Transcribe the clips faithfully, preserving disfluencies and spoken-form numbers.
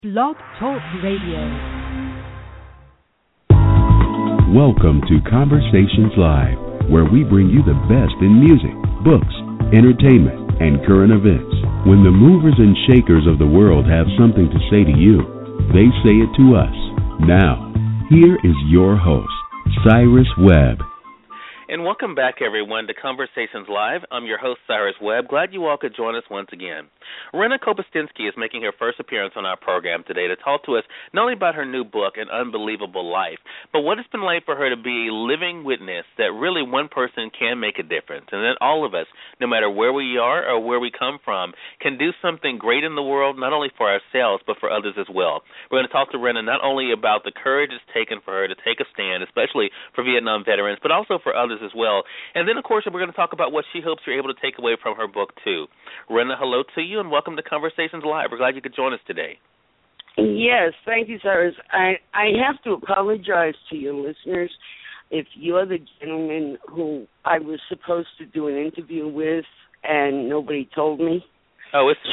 Blog Talk Radio. Welcome to Conversations Live, where we bring you the best in music, books, entertainment, and current events. When the movers and shakers of the world have something to say to you, they say it to us. Now, here is your host, Cyrus Webb. And welcome back, everyone, to Conversations Live. I'm your host, Cyrus Webb. Glad you all could join us once again. Rena Kopustinski is making her first appearance on our program today to talk to us not only about her new book, An Unbelievable Life, but what it's been like for her to be a living witness that really one person can make a difference, and that all of us, no matter where we are or where we come from, can do something great in the world, not only for ourselves, but for others as well. We're going to talk to Rena not only about the courage it's taken for her to take a stand, especially for Vietnam veterans, but also for others as well. And then, of course, we're going to talk about what she hopes you're able to take away from her book, too. Rena, hello to you, and welcome to Conversations Live. We're glad you could join us today. Yes, thank you, Cyrus. I, I have to apologize to your listeners if you're the gentleman who I was supposed to do an interview with and nobody told me. Oh, it's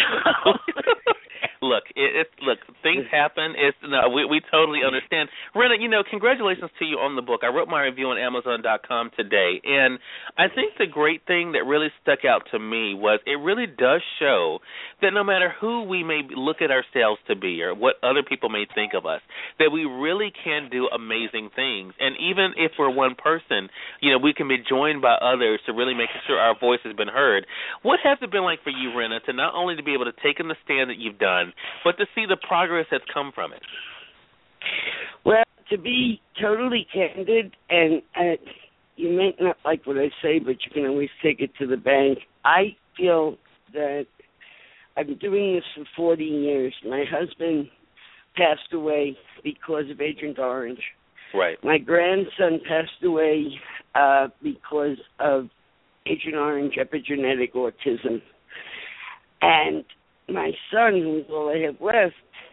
look, it, it look, things happen. It's no, we we totally understand. Rena, you know, congratulations to you on the book. I wrote my review on Amazon dot com today, and I think the great thing that really stuck out to me was it really does show that no matter who we may look at ourselves to be or what other people may think of us, that we really can do amazing things. And even if we're one person, you know, we can be joined by others to really make sure our voice has been heard. What has it been like for you, Rena, to not only to be able to take in the stand that you've done, but to see the progress that's come from it? Well, to be totally candid, and uh, you may not like what I say, but you can always take it to the bank. I feel that I've been doing this for forty years. My husband passed away because of Agent Orange. Right. My grandson passed away uh, because of Agent Orange epigenetic autism. And my son, who's all I have left,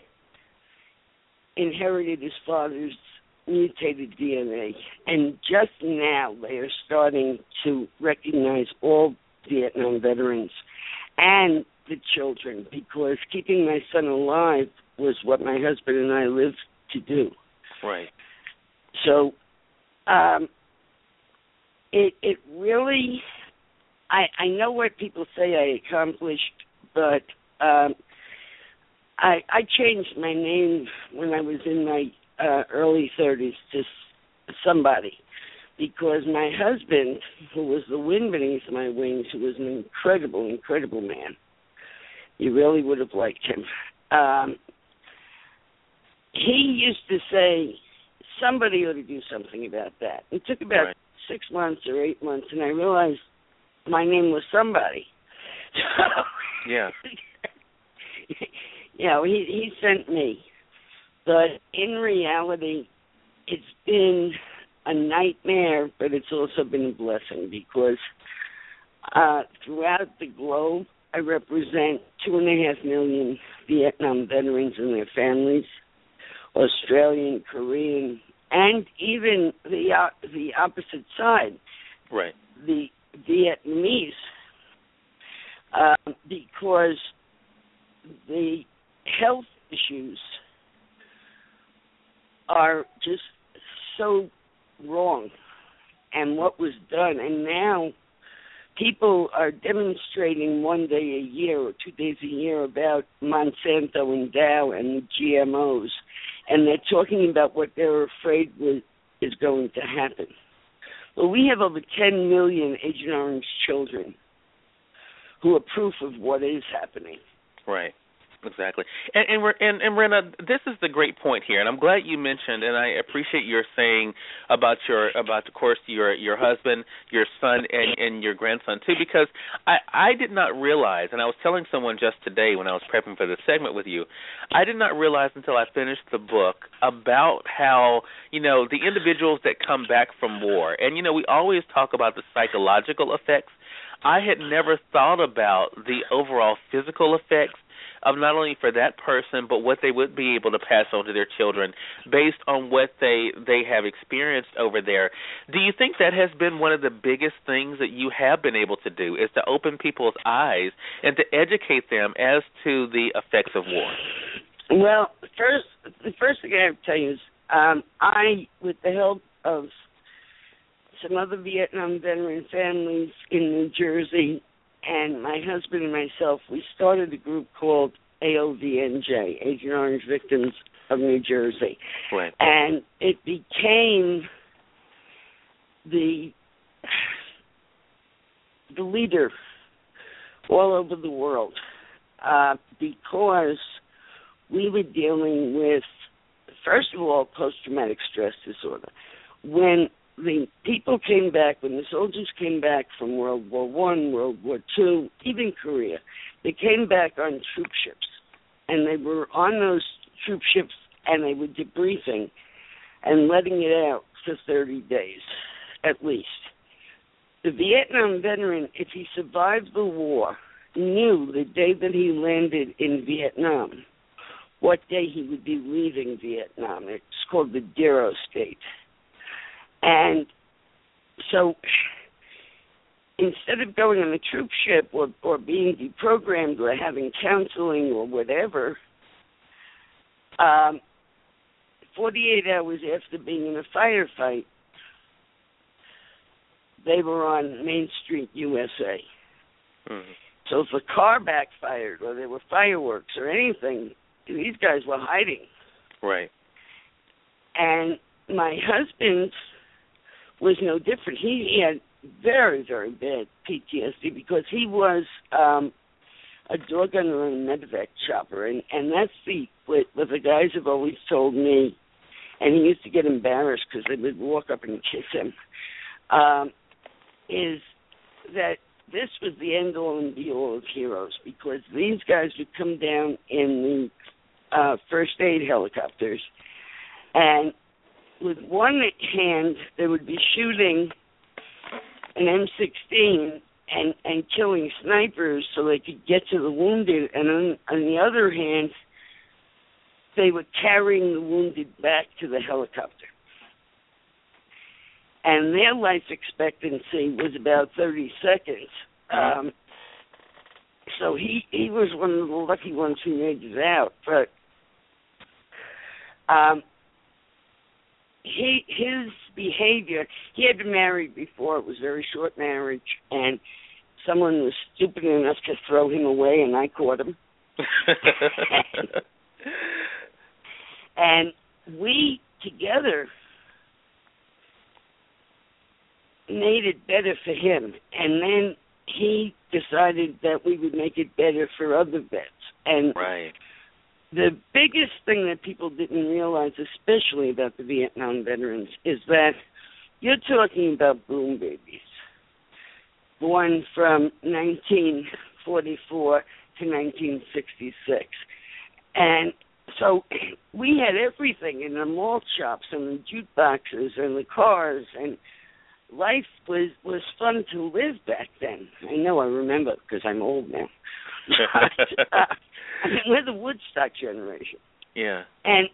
inherited his father's mutated D N A. And just now they are starting to recognize all Vietnam veterans and the children, because keeping my son alive was what my husband and I lived to do. Right. So um, it it really, I, I know what people say I accomplished, but Um, I, I changed my name when I was in my uh, early thirties to s- somebody, because my husband, who was the wind beneath my wings, who was an incredible, incredible man, you really would have liked him. Um, he used to say, somebody ought to do something about that. It took about right. six months or eight months, and I realized my name was somebody. Yeah. You know, he, he sent me. But in reality, it's been a nightmare, but it's also been a blessing, because uh, throughout the globe, I represent two and a half million Vietnam veterans and their families, Australian, Korean, and even the uh, the opposite side, right, the Vietnamese, uh, because the health issues are just so wrong, and what was done. And now people are demonstrating one day a year or two days a year about Monsanto and Dow and the G M Os, and they're talking about what they're afraid was, is going to happen. Well, we have over ten million Agent Orange children who are proof of what is happening. Right. Exactly. And, and, and, and Rena, this is the great point here, and I'm glad you mentioned, and I appreciate your saying about your, about, of course, your your husband, your son, and, and your grandson, too, because I, I did not realize, and I was telling someone just today when I was prepping for this segment with you, I did not realize until I finished the book about how, you know, the individuals that come back from war, and, you know, we always talk about the psychological effects. I had never thought about the overall physical effects of not only for that person, but what they would be able to pass on to their children based on what they they have experienced over there. Do you think that has been one of the biggest things that you have been able to do, is to open people's eyes and to educate them as to the effects of war? Well, first, the first thing I have to tell you is um, I, with the help of some other Vietnam veteran families in New Jersey, and my husband and myself, we started a group called A O V N J, Agent Orange Victims of New Jersey. Right. And it became the the leader all over the world uh, because we were dealing with, first of all, post-traumatic stress disorder. When the people came back, when the soldiers came back from World War One, World War Two, even Korea, they came back on troop ships, and they were on those troop ships, and they were debriefing and letting it out for thirty days, at least. The Vietnam veteran, if he survived the war, knew the day that he landed in Vietnam, what day he would be leaving Vietnam. It's called the Darrow state. And so instead of going on a troop ship or, or being deprogrammed or having counseling or whatever, um, forty-eight hours after being in a firefight, they were on Main Street, U S A. Mm-hmm. So if a car backfired or there were fireworks or anything, these guys were hiding. Right. And my husband was no different. He, he had very, very bad P T S D because he was um, a door gunner and a medevac chopper, and, and that's the what, what the guys have always told me, and he used to get embarrassed because they would walk up and kiss him, um, is that this was the end-all and be-all of heroes because these guys would come down in the uh, first aid helicopters, and with one hand, they would be shooting an M sixteen and, and killing snipers so they could get to the wounded. And on, on the other hand, they were carrying the wounded back to the helicopter. And their life expectancy was about thirty seconds. Um, so he, he was one of the lucky ones who made it out. But um, He his behavior, he had been married before. It was a very short marriage, and someone was stupid enough to throw him away, and I caught him. and, and we, together, made it better for him. And then he decided that we would make it better for other vets. And right. The biggest thing that people didn't realize, especially about the Vietnam veterans, is that you're talking about boom babies, born from nineteen forty-four to nineteen sixty-six. And so we had everything in the mall shops and the jukeboxes and the cars, and life was, was fun to live back then. I know I remember because I'm old now. But, uh, I mean, we're the Woodstock generation. Yeah. And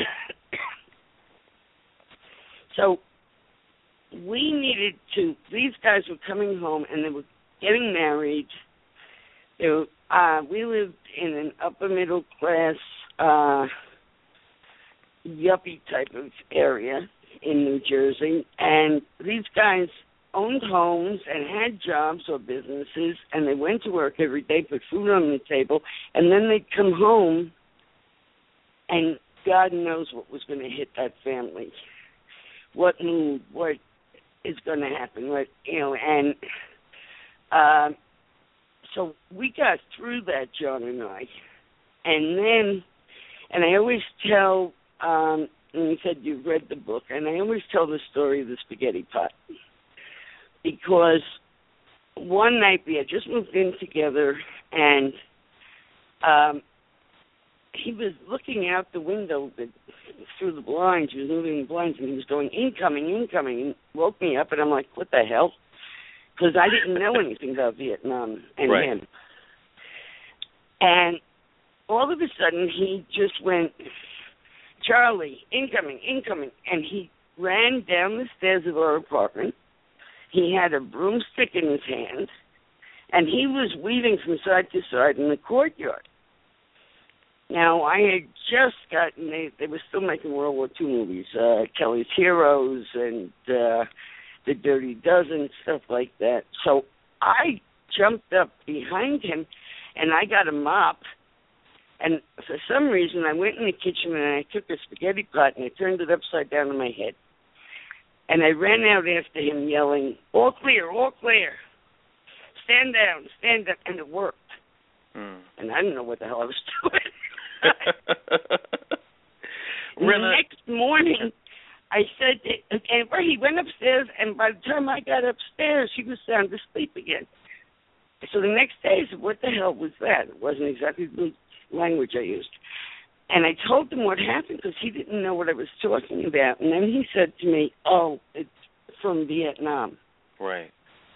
so we needed to, these guys were coming home and they were getting married. They were, uh, we lived in an upper middle class, uh, yuppie type of area in New Jersey. And these guys owned homes and had jobs or businesses, and they went to work every day, put food on the table, and then they'd come home, and God knows what was going to hit that family, what mood, what is going to happen, what, you know, and uh, so we got through that, John and I, and then, and I always tell, um, and you said you've read the book, and I always tell the story of the spaghetti pot. Because one night we had just moved in together, and um, he was looking out the window the, through the blinds. He was moving the blinds, and he was going, incoming, incoming, and woke me up, and I'm like, what the hell? Because I didn't know anything about Vietnam and right. him. And all of a sudden, he just went, Charlie, incoming, incoming, and he ran down the stairs of our apartment. He had a broomstick in his hand, and he was weaving from side to side in the courtyard. Now, I had just gotten, they, they were still making World War Two movies, uh, Kelly's Heroes and uh, The Dirty Dozen, stuff like that. So I jumped up behind him, and I got a mop. And for some reason, I went in the kitchen, and I took a spaghetti pot, and I turned it upside down on my head. And I ran out after him yelling, all clear, all clear. Stand down, stand up, and it worked. Mm. And I didn't know what the hell I was doing. The next morning, I said, to, and he went upstairs, and by the time I got upstairs, he was sound asleep again. So the next day, I said, what the hell was that? It wasn't exactly the language I used. And I told him what happened because he didn't know what I was talking about. And then he said to me, oh, it's from Vietnam. Right.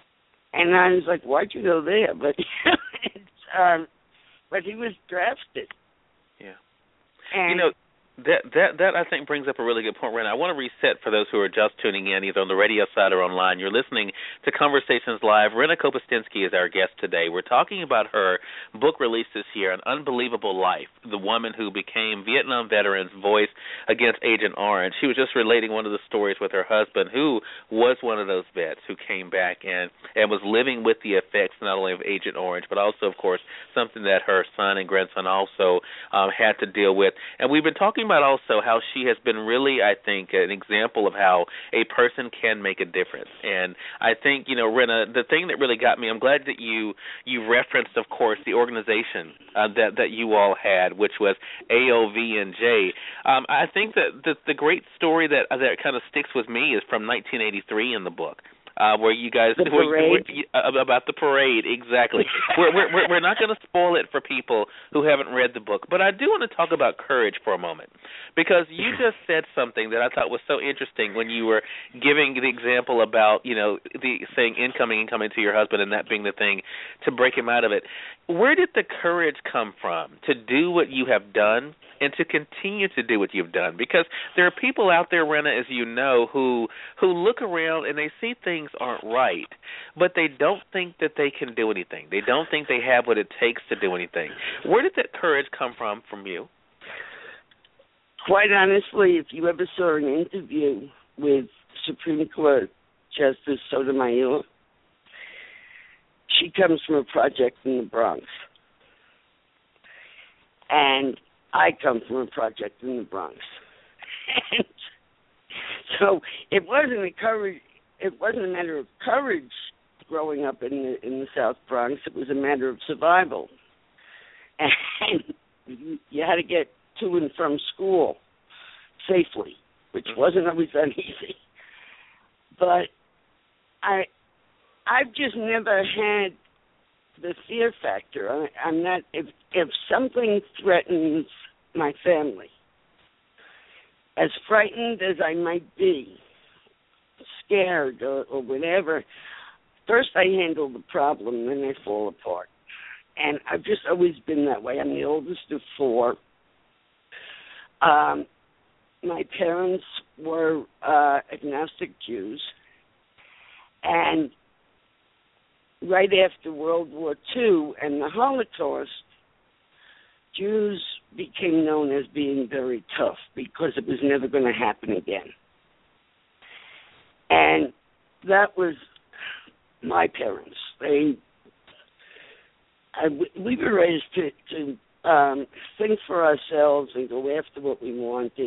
And I was like, why'd you go there? But it's, um, but he was drafted. Yeah. And you know, that that that I think brings up a really good point, Rena. I want to reset for those who are just tuning in, either on the radio side or online. You're listening to Conversations Live. Rena Kopustinski is our guest today. We're talking about her book release this year, An Unbelievable Life, the woman who became Vietnam veteran's voice against Agent Orange. She was just relating one of the stories with her husband, who was one of those vets who came back and, and was living with the effects not only of Agent Orange, but also, of course, something that her son and grandson also um, had to deal with. And we've been talking about also how she has been really, I think, an example of how a person can make a difference. And I think, you know, Rena, the thing that really got me, I'm glad that you you referenced, of course, the organization uh, that that you all had, which was A O V N J. Um, I think that the, the great story that that kind of sticks with me is from nineteen eighty-three in the book. Uh, where you guys the parade. Where, about the parade, exactly. we're, we're we're not going to spoil it for people who haven't read the book, but I do want to talk about courage for a moment, because you just said something that I thought was so interesting when you were giving the example about, you know, the saying incoming, incoming to your husband, and that being the thing to break him out of it. Where did the courage come from to do what you have done and to continue to do what you've done? Because there are people out there, Rena, as you know, who who look around and they see things aren't right, but they don't think that they can do anything. They don't think they have what it takes to do anything. Where did that courage come from from you? Quite honestly, if you ever saw an interview with Supreme Court Justice Sotomayor, she comes from a project in the Bronx. And I come from a project in the Bronx. And so it wasn't a courage it wasn't a matter of courage growing up in the in the South Bronx. It was a matter of survival. And you, you had to get to and from school safely, which wasn't always that easy. But I I've just never had the fear factor. I, I'm not if if something threatens my family, as frightened as I might be, scared or, or whatever, first I handle the problem, then I fall apart. And I've just always been that way. I'm the oldest of four. Um, my parents were uh, agnostic Jews, and right after World War Two and the Holocaust, Jews became known as being very tough because it was never going to happen again. And that was my parents. They, I, we were raised to, to um, think for ourselves and go after what we wanted.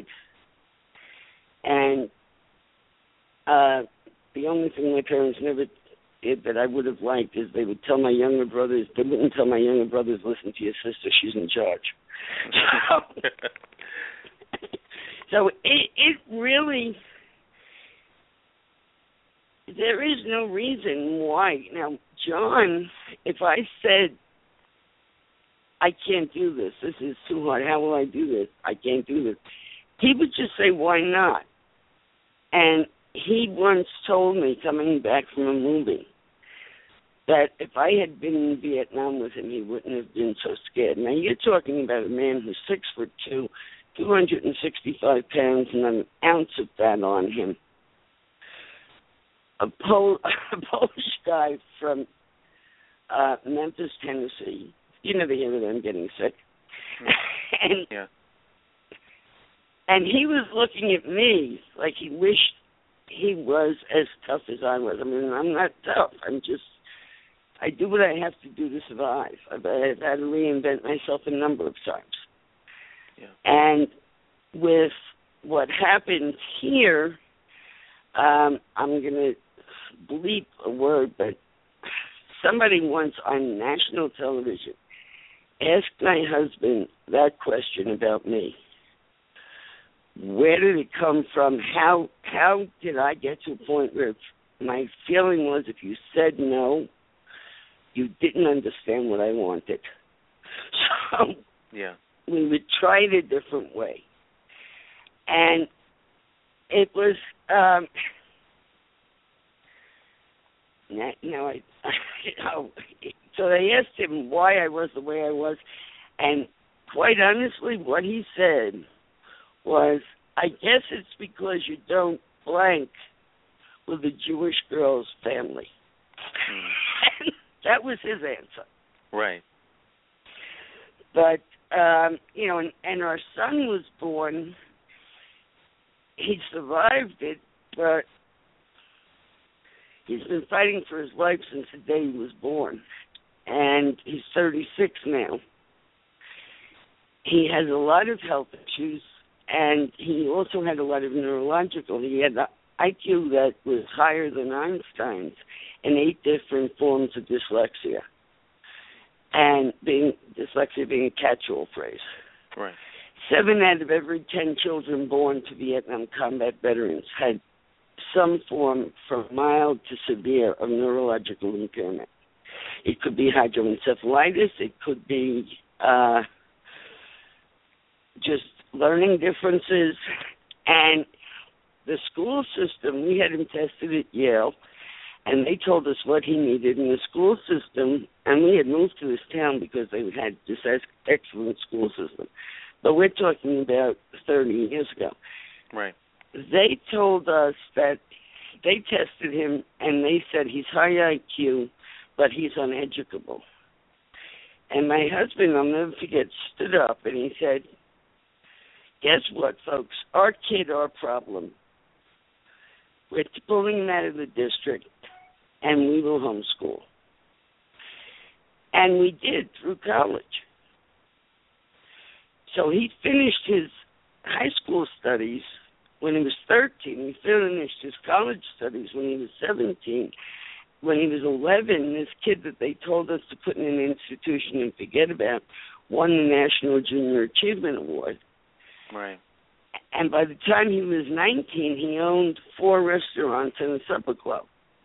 And uh, the only thing my parents never did that I would have liked is they would tell my younger brothers, they wouldn't tell my younger brothers, listen to your sister, she's in charge. So, so it, it really, there is no reason why. Now, John, if I said, I can't do this, this is too hard, how will I do this, I can't do this, he would just say, why not? And he once told me, coming back from a movie, that if I had been in Vietnam with him, he wouldn't have been so scared. Now, you're talking about a man who's six foot two, two hundred sixty-five pounds, and an ounce of fat on him. A, Pol- a Polish guy from uh, Memphis, Tennessee. You never hear of them getting sick. and yeah. and he was looking at me like he wished he was as tough as I was. I mean, I'm not tough. I'm just, I do what I have to do to survive. I've, I've had to reinvent myself a number of times. Yeah. And with what happened here, um, I'm going to bleep a word, but somebody once on national television asked my husband that question about me. Where did it come from? How how did I get to a point where my feeling was if you said no, you didn't understand what I wanted. So yeah. we would try it a different way. And it was, um, now, now I, you know, so they asked him why I was the way I was, and quite honestly, what he said was, I guess it's because you don't blank with a Jewish girl's family. Mm. That was his answer. Right. But, um, you know, and, and our son was born. He survived it, but he's been fighting for his life since the day he was born. And he's thirty-six now. He has a lot of health issues, and he also had a lot of neurological. He had an I Q that was higher than Einstein's and eight different forms of dyslexia. And being dyslexia being a catch-all phrase. Right. Seven out of every ten children born to Vietnam combat veterans had some form from mild to severe of neurological impairment. It could be hydroencephalitis. It could be uh, just learning differences. And the school system, we had him tested at Yale, and they told us what he needed in the school system, and we had moved to this town because they had this excellent school system. But we're talking about thirty years ago. Right. They told us that they tested him, and they said he's high I Q, but he's uneducable. And my husband, I'll never forget, stood up, and he said, guess what, folks? Our kid, our problem. We're pulling him out of the district, and we will homeschool. And we did through college. So he finished his high school studies when he was thirteen. He finished his college studies when he was seventeen. When he was eleven, this kid that they told us to put in an institution and forget about won the National Junior Achievement Award. Right. And by the time he was nineteen, he owned four restaurants and a supper club.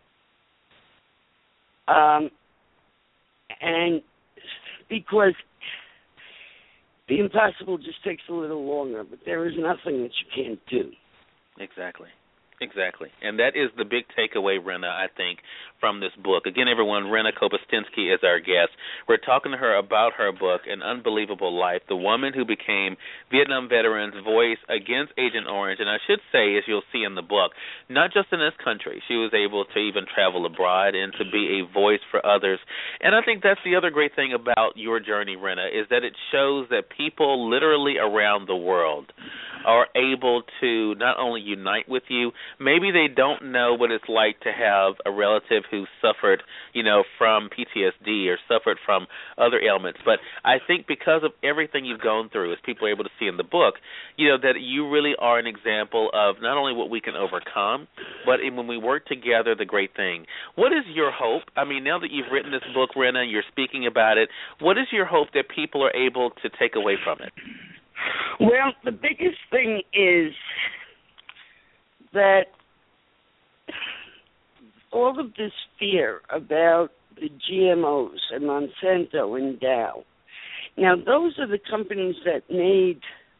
Um, and because the impossible just takes a little longer, but there is nothing that you can't do. Exactly. Exactly. And that is the big takeaway, Rena, I think, from this book. Again, everyone, Rena Kopostinsky is our guest. We're talking to her about her book, An Unbelievable Life, the woman who became Vietnam veterans' voice against Agent Orange. And I should say, as you'll see in the book, not just in this country, she was able to even travel abroad and to be a voice for others. And I think that's the other great thing about your journey, Rena, is that it shows that people literally around the world are able to not only unite with you, maybe they don't know what it's like to have a relative who suffered, you know, from P T S D or suffered from other ailments. But I think because of everything you've gone through, as people are able to see in the book, you know, that you really are an example of not only what we can overcome, but in, when we work together, the great thing. What is your hope? I mean, now that you've written this book, Rena, you're speaking about it, what is your hope that people are able to take away from it? Well, the biggest thing is that all of this fear about the G M Os and Monsanto and Dow, now those are the companies that made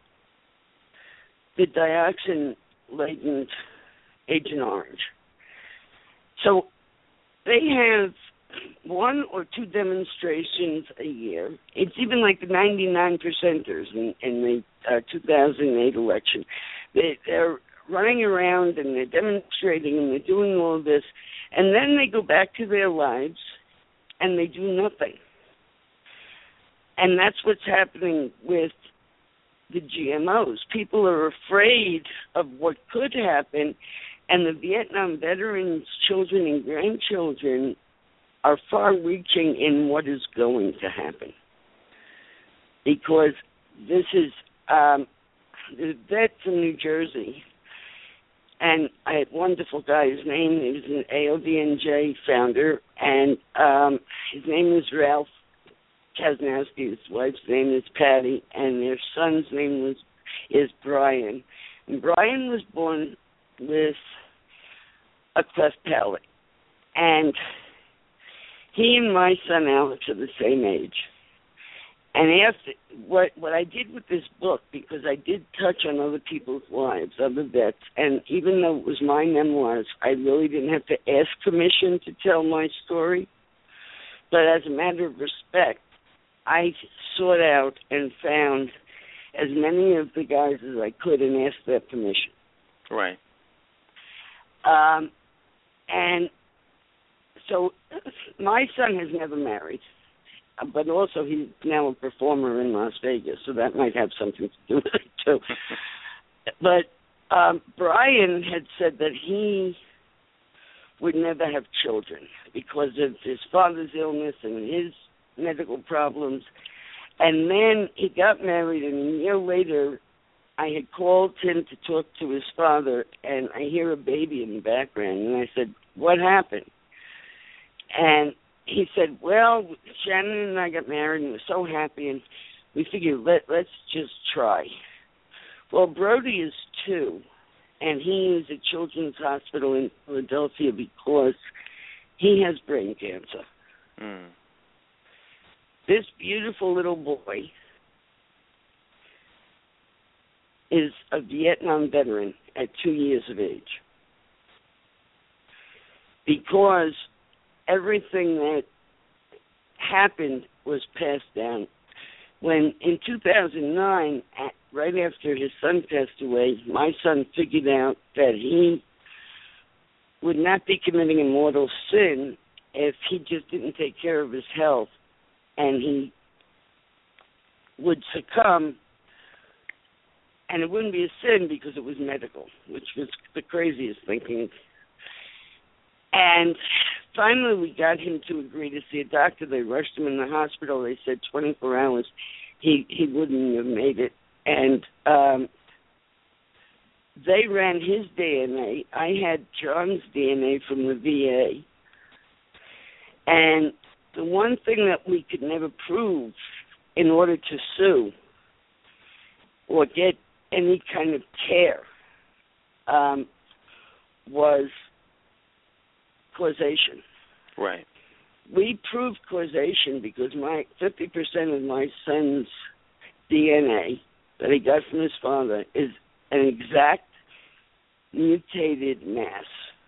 the dioxin-laden Agent Orange. So they have one or two demonstrations a year. It's even like the ninety-nine percenters in, in the uh, two thousand eight election. They, they're running around and they're demonstrating and they're doing all this, and then they go back to their lives and they do nothing. And that's what's happening with the G M Os. People are afraid of what could happen, and the Vietnam veterans' children and grandchildren are far-reaching in what is going to happen. Because this is, um, the vets in New Jersey, and I had a wonderful guy, his name is an A O D N J founder, and um, his name is Ralph Kasnowski, his wife's name is Patty, and their son's name was is Brian. And Brian was born with a cleft palate. And he and my son Alex are the same age. And after what what I did with this book, because I did touch on other people's lives, other vets, and even though it was my memoirs, I really didn't have to ask permission to tell my story. But as a matter of respect, I sought out and found as many of the guys as I could and asked their permission. Right. Um, and so my son has never married, but also he's now a performer in Las Vegas, so that might have something to do with it too. But um, Brian had said that he would never have children because of his father's illness and his medical problems. And then he got married, and a year later, I had called him to talk to his father, and I hear a baby in the background, and I said, "What happened?" And he said, "Well, Shannon and I got married, and we're so happy, and we figured, Let, let's just try." Well, Brody is two, and he is at Children's Hospital in Philadelphia because he has brain cancer. Mm. This beautiful little boy is a Vietnam veteran at two years of age. Because everything that happened was passed down. When in two thousand nine, right after his son passed away, my son figured out that he would not be committing a mortal sin if he just didn't take care of his health, and he would succumb, and it wouldn't be a sin because it was medical, which was the craziest thinking. And finally we got him to agree to see a doctor. They rushed him in the hospital. They said twenty-four hours he, he wouldn't have made it. And um, they ran his D N A. I had John's D N A from the V A. And the one thing that we could never prove in order to sue or get any kind of care um, was causation. Right. We proved causation because my fifty percent of my son's D N A that he got from his father is an exact mutated mass.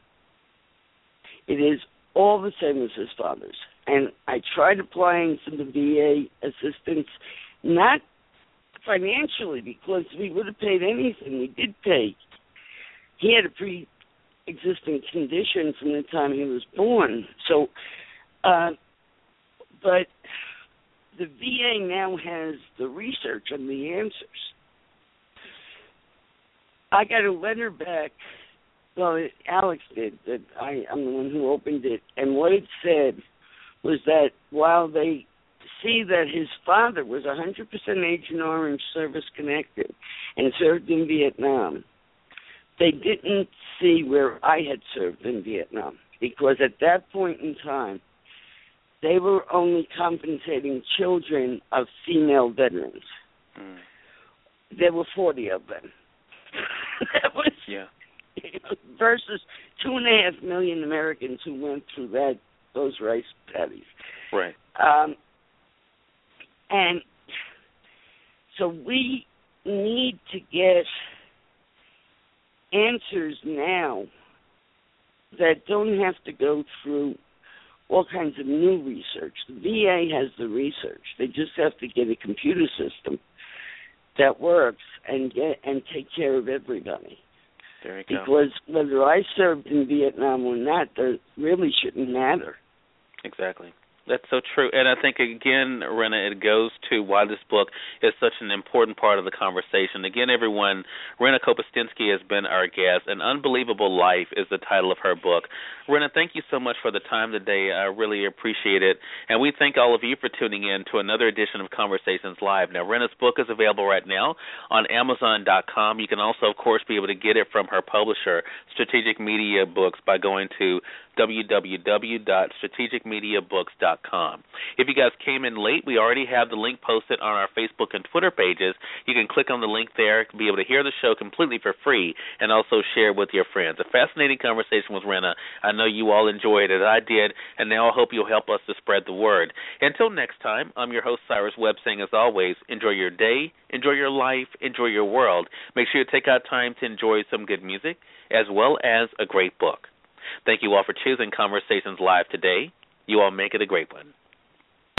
It is all the same as his father's. And I tried applying for the V A assistance, not financially because we would have paid anything. We did pay. He had a pre-existing condition from the time he was born. So, uh, but the V A now has the research and the answers. I got a letter back. Well, Alex did. That I, I'm the one who opened it. And what it said was that while they see that his father was one hundred percent Agent Orange service-connected and served in Vietnam, they didn't see where I had served in Vietnam because at that point in time, they were only compensating children of female veterans. Mm. There were forty of them. That was yeah. versus two and a half million Americans who went through that those rice paddies. Right. Um, and so we need to get answers now that don't have to go through all kinds of new research. The V A has the research. They just have to get a computer system that works and get and take care of everybody. There you go. Because whether I served in Vietnam or not, that really shouldn't matter. Exactly. That's so true. And I think, again, Rena, it goes to why this book is such an important part of the conversation. Again, everyone, Rena Kopustinski has been our guest. An Unbelievable Life is the title of her book. Rena, thank you so much for the time today. I really appreciate it. And we thank all of you for tuning in to another edition of Conversations Live. Now, Rena's book is available right now on Amazon dot com. You can also, of course, be able to get it from her publisher, Strategic Media Books, by going to w w w dot strategic media books dot com. If you guys came in late, we already have the link posted on our Facebook and Twitter pages. You can click on the link there to be able to hear the show completely for free and also share with your friends. A fascinating conversation with Rena. I know you all enjoyed it. I did, and now I hope you'll help us to spread the word. Until next time, I'm your host, Cyrus Webb, saying as always, enjoy your day, enjoy your life, enjoy your world. Make sure you take out time to enjoy some good music as well as a great book. Thank you all for choosing Conversations Live today. You all make it a great one.